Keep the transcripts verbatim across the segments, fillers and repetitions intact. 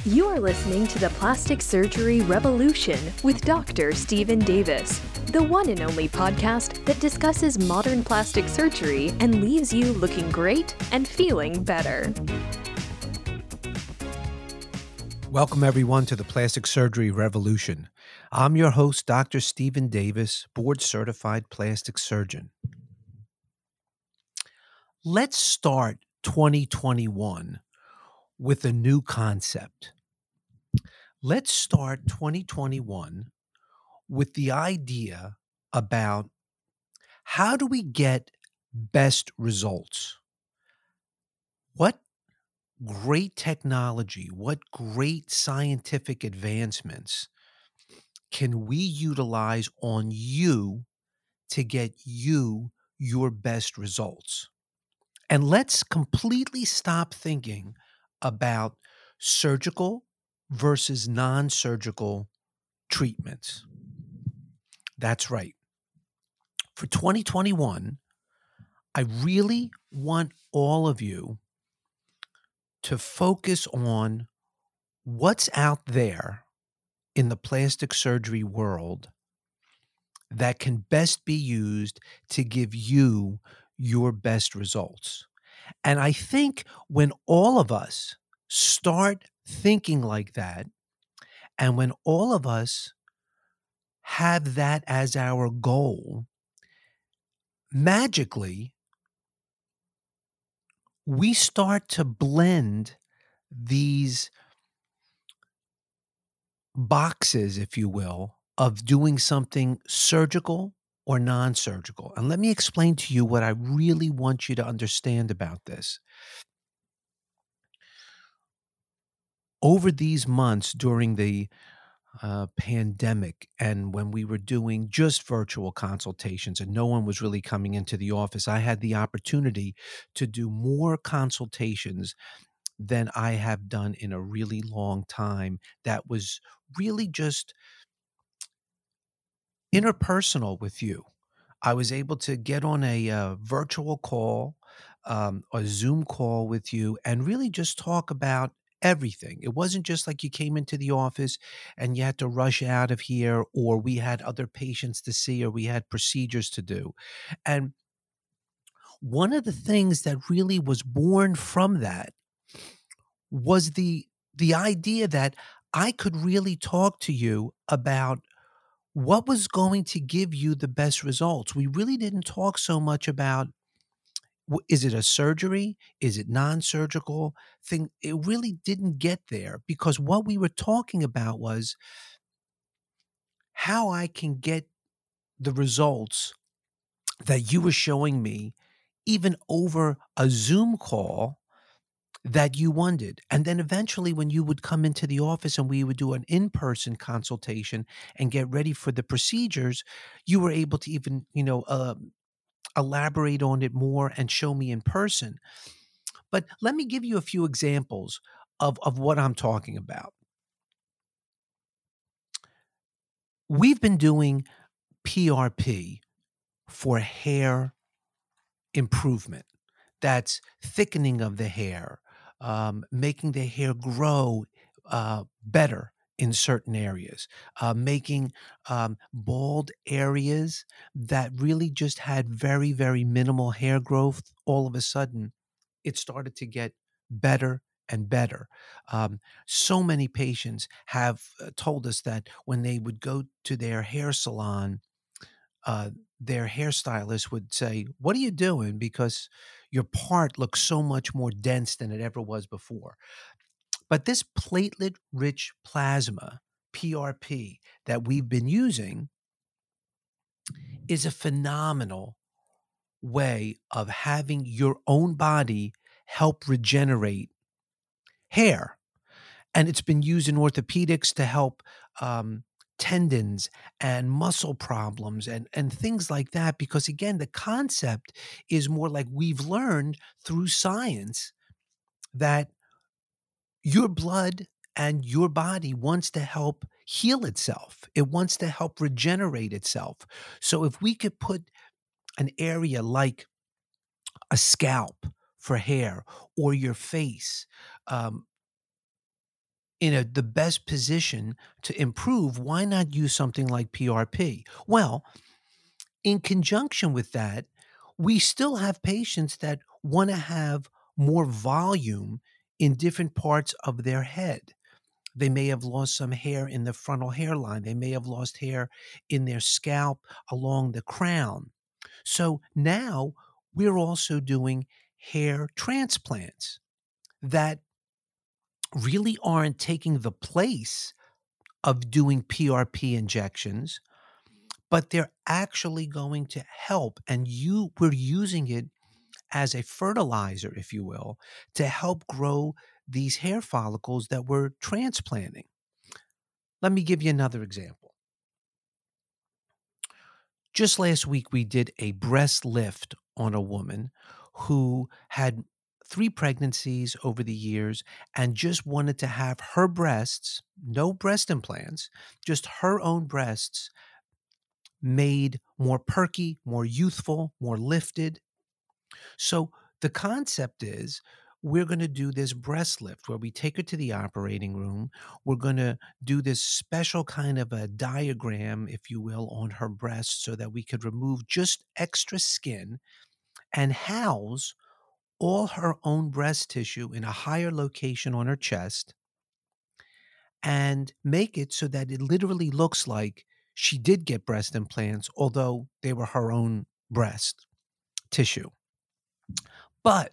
You are listening to the Plastic Surgery Revolution with Doctor Stephen Davis, the one and only podcast that discusses modern plastic surgery and leaves you looking great and feeling better. Welcome, everyone, to the Plastic Surgery Revolution. I'm your host, Doctor Stephen Davis, board-certified plastic surgeon. Let's start twenty twenty-one with a new concept. Let's start twenty twenty-one with the idea about how do we get best results? What great technology, what great scientific advancements can we utilize on you to get you your best results? And let's completely stop thinking about surgical versus non-surgical treatments. That's right. For twenty twenty-one, I really want all of you to focus on what's out there in the plastic surgery world that can best be used to give you your best results. And I think when all of us start thinking like that, and when all of us have that as our goal, magically, we start to blend these boxes, if you will, of doing something surgical or non-surgical. And let me explain to you what I really want you to understand about this. Over these months during the uh, pandemic, and when we were doing just virtual consultations and no one was really coming into the office, I had the opportunity to do more consultations than I have done in a really long time. That was really just interpersonal with you. I was able to get on a uh, virtual call, um, a Zoom call with you, and really just talk about everything. It wasn't just like you came into the office and you had to rush out of here, or we had other patients to see, or we had procedures to do. And one of the things that really was born from that was the the idea that I could really talk to you about what was going to give you the best results. We really didn't talk so much about, w- is it a surgery? Is it non-surgical thing? It really didn't get there, because what we were talking about was how I can get the results that you were showing me, even over a Zoom call, that you wanted. And then eventually when you would come into the office and we would do an in-person consultation and get ready for the procedures, you were able to even, you know, uh, elaborate on it more and show me in person. But let me give you a few examples of, of what I'm talking about. We've been doing P R P for hair improvement. That's thickening of the hair, um, making the hair grow uh, better in certain areas, uh, making um, bald areas that really just had very, very minimal hair growth. All of a sudden, it started to get better and better. Um, so many patients have uh, told us that when they would go to their hair salon, uh, their hairstylist would say, "What are you doing? Because your part looks so much more dense than it ever was before." But this platelet-rich plasma, P R P, that we've been using is a phenomenal way of having your own body help regenerate hair. And it's been used in orthopedics to help um, tendons and muscle problems and, and things like that. Because again, the concept is more like we've learned through science that your blood and your body wants to help heal itself. It wants to help regenerate itself. So if we could put an area like a scalp for hair, or your face, um, in a, the best position to improve, why not use something like P R P? Well, in conjunction with that, we still have patients that want to have more volume in different parts of their head. They may have lost some hair in the frontal hairline. They may have lost hair in their scalp along the crown. So now we're also doing hair transplants that really aren't taking the place of doing P R P injections, but they're actually going to help. And you we're using it as a fertilizer, if you will, to help grow these hair follicles that we're transplanting. Let me give you another example. Just last week, we did a breast lift on a woman who had three pregnancies over the years and just wanted to have her breasts, no breast implants, just her own breasts made more perky, more youthful, more lifted. So the concept is we're going to do this breast lift where we take her to the operating room. We're going to do this special kind of a diagram, if you will, on her breast so that we could remove just extra skin and house all her own breast tissue in a higher location on her chest and make it so that it literally looks like she did get breast implants, although they were her own breast tissue. But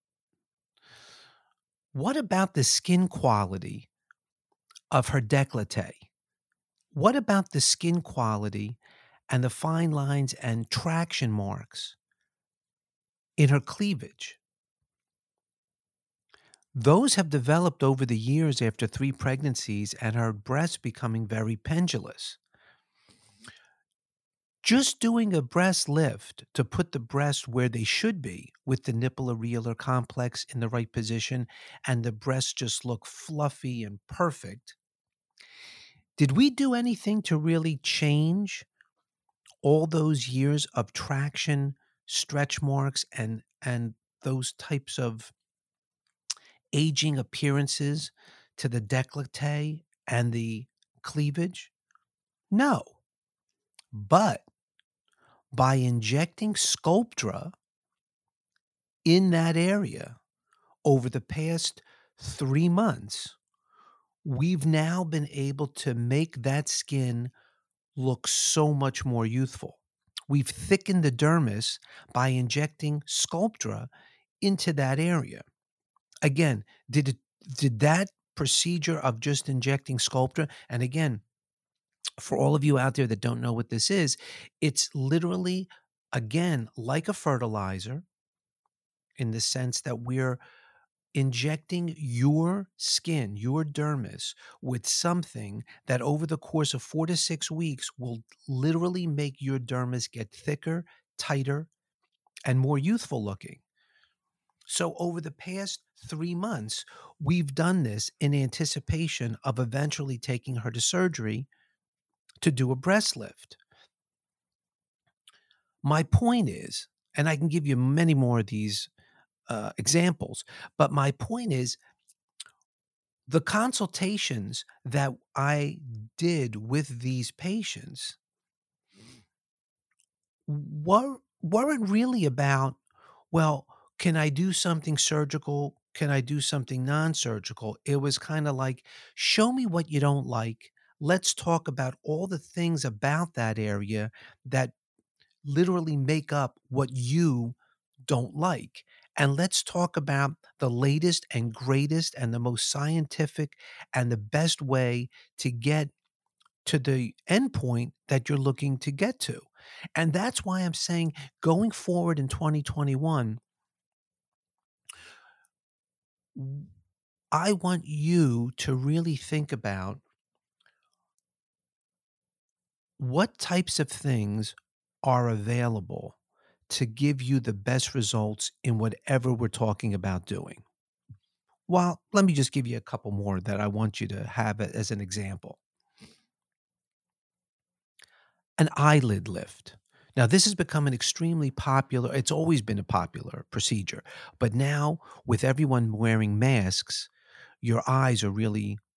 what about the skin quality of her décolleté? What about the skin quality and the fine lines and traction marks in her cleavage? Those have developed over the years after three pregnancies and her breasts becoming very pendulous. Just doing a breast lift to put the breasts where they should be with the nipple areolar complex in the right position and the breasts just look fluffy and perfect. Did we do anything to really change all those years of traction, stretch marks, and and those types of aging appearances to the décolleté and the cleavage? No. But by injecting Sculptra in that area over the past three months, we've now been able to make that skin look so much more youthful. We've thickened the dermis by injecting Sculptra into that area. Again, did it, did that procedure of just injecting Sculptra, and again, for all of you out there that don't know what this is, it's literally, again, like a fertilizer in the sense that we're injecting your skin, your dermis, with something that over the course of four to six weeks will literally make your dermis get thicker, tighter, and more youthful looking. So over the past three months, we've done this in anticipation of eventually taking her to surgery to do a breast lift. My point is, and I can give you many more of these uh, examples, but my point is the consultations that I did with these patients were, weren't really about, well, can I do something surgical? Can I do something non-surgical? It was kind of like, show me what you don't like. Let's talk about all the things about that area that literally make up what you don't like. And let's talk about the latest and greatest and the most scientific and the best way to get to the endpoint that you're looking to get to. And that's why I'm saying going forward in twenty twenty-one, I want you to really think about what types of things are available to give you the best results in whatever we're talking about doing. Well, let me just give you a couple more that I want you to have as an example. An eyelid lift. Now, this has become an extremely popular, it's always been a popular procedure, but now with everyone wearing masks, your eyes are really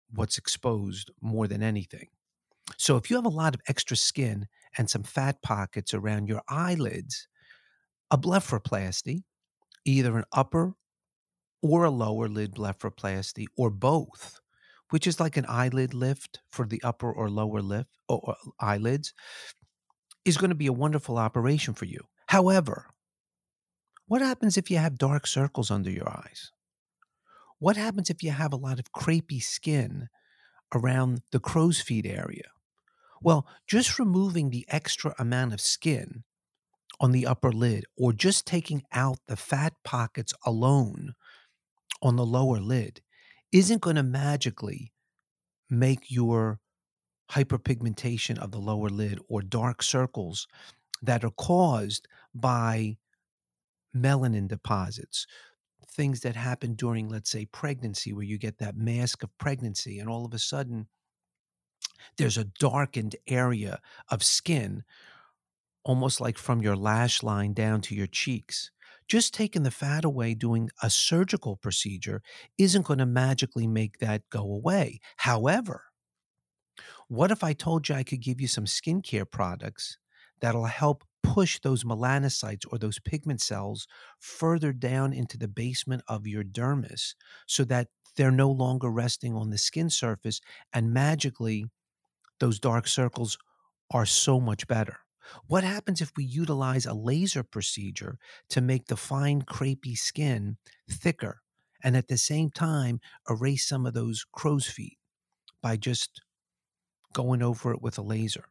what's exposed more than anything. So if you have a lot of extra skin and some fat pockets around your eyelids, a blepharoplasty, either an upper or a lower lid blepharoplasty or both, which is like an eyelid lift for the upper or lower lift or, or eyelids, is going to be a wonderful operation for you. However, what happens if you have dark circles under your eyes? What happens if you have a lot of crepey skin around the crow's feet area? Well, just removing the extra amount of skin on the upper lid or just taking out the fat pockets alone on the lower lid isn't going to magically make your hyperpigmentation of the lower lid or dark circles that are caused by melanin deposits, things that happen during, let's say, pregnancy, where you get that mask of pregnancy and all of a sudden there's a darkened area of skin, almost like from your lash line down to your cheeks. Just taking the fat away doing a surgical procedure isn't going to magically make that go away. However, what if I told you I could give you some skincare products that'll help push those melanocytes or those pigment cells further down into the basement of your dermis so that they're no longer resting on the skin surface and magically those dark circles are so much better? What happens if we utilize a laser procedure to make the fine crepey skin thicker and at the same time erase some of those crow's feet by just going over it with a laser?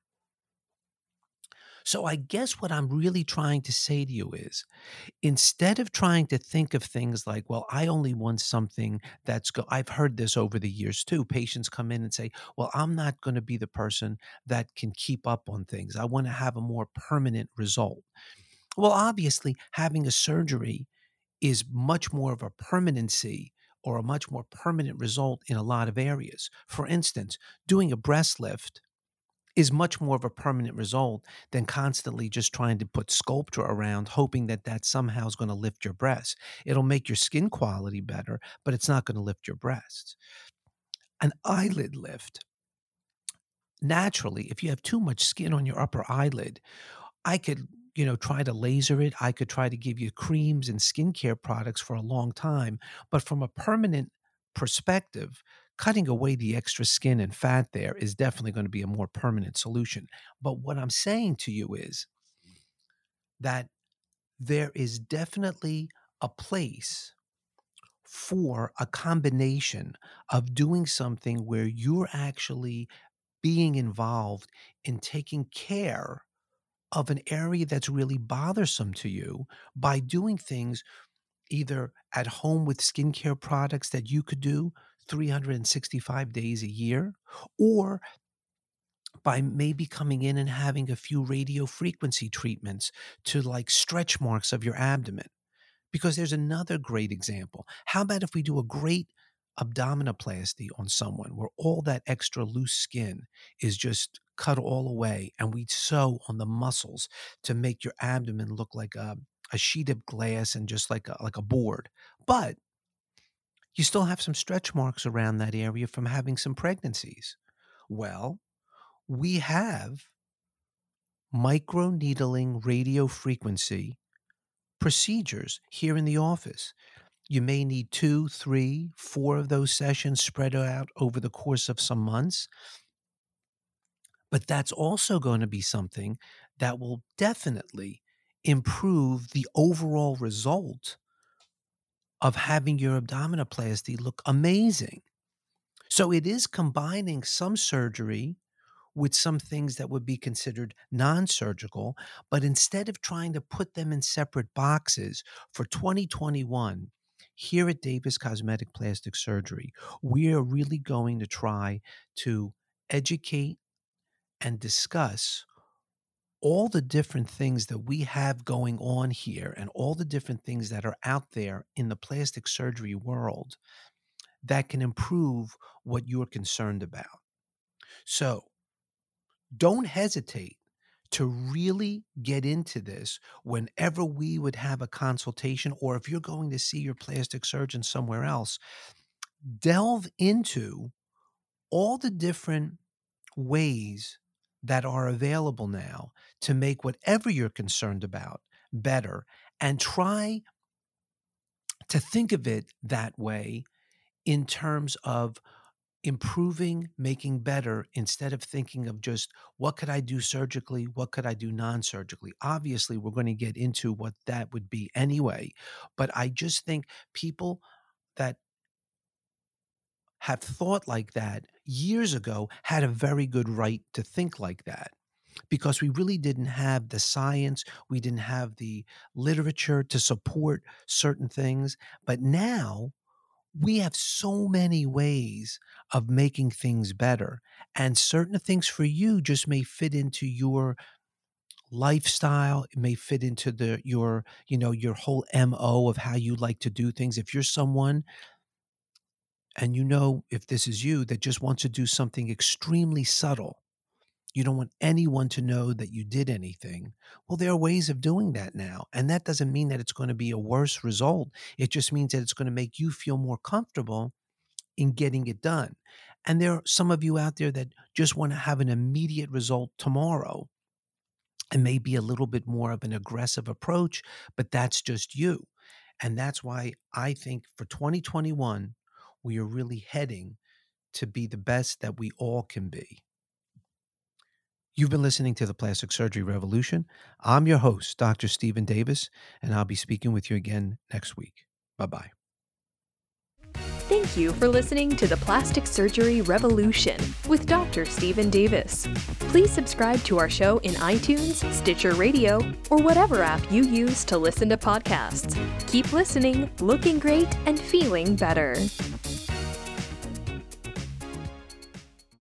So I guess what I'm really trying to say to you is, instead of trying to think of things like, well, I only want something that's go I've heard this over the years too. Patients come in and say, well, I'm not going to be the person that can keep up on things. I want to have a more permanent result. Well, obviously, having a surgery is much more of a permanency or a much more permanent result in a lot of areas. For instance, doing a breast lift is much more of a permanent result than constantly just trying to put sculpture around, hoping that that somehow is going to lift your breasts. It'll make your skin quality better, but it's not going to lift your breasts. An eyelid lift. Naturally, if you have too much skin on your upper eyelid, I could, you know, try to laser it. I could try to give you creams and skincare products for a long time. But from a permanent perspective, cutting away the extra skin and fat there is definitely going to be a more permanent solution. But what I'm saying to you is that there is definitely a place for a combination of doing something where you're actually being involved in taking care of an area that's really bothersome to you by doing things either at home with skincare products that you could do three hundred sixty-five days a year, or by maybe coming in and having a few radio frequency treatments to like stretch marks of your abdomen. Because there's another great example. How about if we do a great abdominoplasty on someone where all that extra loose skin is just cut all away and we sew on the muscles to make your abdomen look like a, a sheet of glass and just like a, like a board. But you still have some stretch marks around that area from having some pregnancies. Well, we have microneedling radio frequency procedures here in the office. You may need two, three, four of those sessions spread out over the course of some months. But that's also going to be something that will definitely improve the overall result of having your abdominoplasty look amazing. So it is combining some surgery with some things that would be considered non-surgical, but instead of trying to put them in separate boxes, for twenty twenty-one, here at Davis Cosmetic Plastic Surgery, we are really going to try to educate and discuss all the different things that we have going on here and all the different things that are out there in the plastic surgery world that can improve what you're concerned about. So don't hesitate to really get into this whenever we would have a consultation, or if you're going to see your plastic surgeon somewhere else. Delve into all the different ways that are available now to make whatever you're concerned about better, and try to think of it that way in terms of improving, making better, instead of thinking of just what could I do surgically, what could I do non-surgically. Obviously, we're going to get into what that would be anyway, but I just think people that have thought like that years ago had a very good right to think like that, because we really didn't have the science, we didn't have the literature to support certain things. But now we have so many ways of making things better, and certain things for you just may fit into your lifestyle. It may fit into the your you know your whole M O of how you like to do things. If you're someone, and you know, if this is you, that just wants to do something extremely subtle, you don't want anyone to know that you did anything. Well, there are ways of doing that now. And that doesn't mean that it's going to be a worse result. It just means that it's going to make you feel more comfortable in getting it done. And there are some of you out there that just want to have an immediate result tomorrow, and maybe a little bit more of an aggressive approach, but that's just you. And that's why I think for twenty twenty-one, we are really heading to be the best that we all can be. You've been listening to the Plastic Surgery Revolution. I'm your host, Doctor Stephen Davis, and I'll be speaking with you again next week. Bye-bye. Thank you for listening to the Plastic Surgery Revolution with Doctor Stephen Davis. Please subscribe to our show in iTunes, Stitcher Radio, or whatever app you use to listen to podcasts. Keep listening, looking great, and feeling better.